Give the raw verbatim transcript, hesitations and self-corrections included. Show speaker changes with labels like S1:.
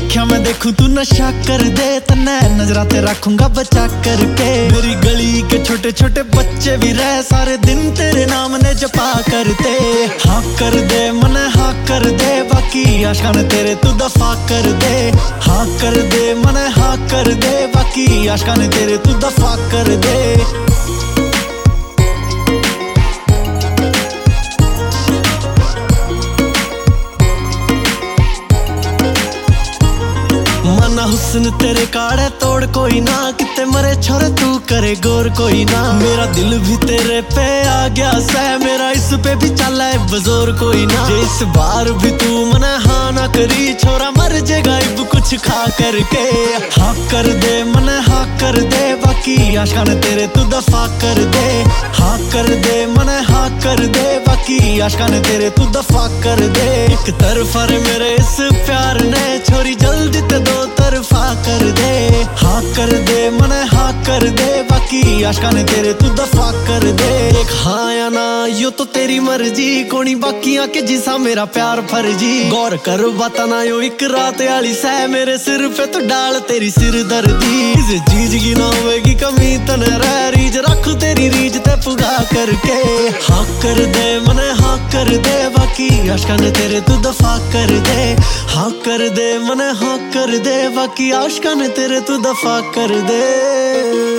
S1: देखा मैं देखूं तू नशा कर दे, तन्ने नजरा ते रखूंगा बचा करके। मेरी गली के छोटे छोटे बच्चे भी रह, सारे दिन तेरे नाम ने जपा करते। हाँ कर दे मन हाँ कर दे, बाकी आशिकां तेरे तू दफा कर दे। हाँ कर दे मन हाँ कर दे, बाकी आशिकां तेरे तू दफा कर दे। मना हुस्न तेरे काड़े तोड़ कोई ना, किते मरे छोरे तू करे गोर कोई ना। मेरा दिल भी तेरे पे आ गया सह, मेरा इस पे भी चला है बजोर कोई ना। जे इस बार भी तू मना हाँ ना करी, छोरा मर जाएगा इब कुछ खा करके। हाँ कर दे मन हाँ कर दे, बाकी आशिकां तेरे तू दफा कर दे। हाँ कर दे मन हाँ कर दे, बाकी आशिकां तेरे तू दफा कर दे। एक तरफा रे मेरे इस प्यार ने, छोरी जल्दी ते दो तरफा कर दे। हाँ कर दे मन हाँ कर दे, बाकी आशिकां तेरे तू दफा कर दे। एक हाँ या ना यो तो तेरी मर्जी, कोनी बाकी आके जिसा मेरा प्यार फर्जी। गौर कर बाता ना यो एक रात आली सह, मेरे सिर पे तो डाल तेरी सिर दर्दी। इस चीज की ना होगी कमी तने रह, रीज रखू तेरी रीज ते पुगा करके। हाँ कर दे मन हाँ कर दे, बाकी आशिकां तेरे तू दफा कर दे। हाँ कर दे मन हाँ कर दे, बाकी आशिकां तेरे तू दफा कर दे।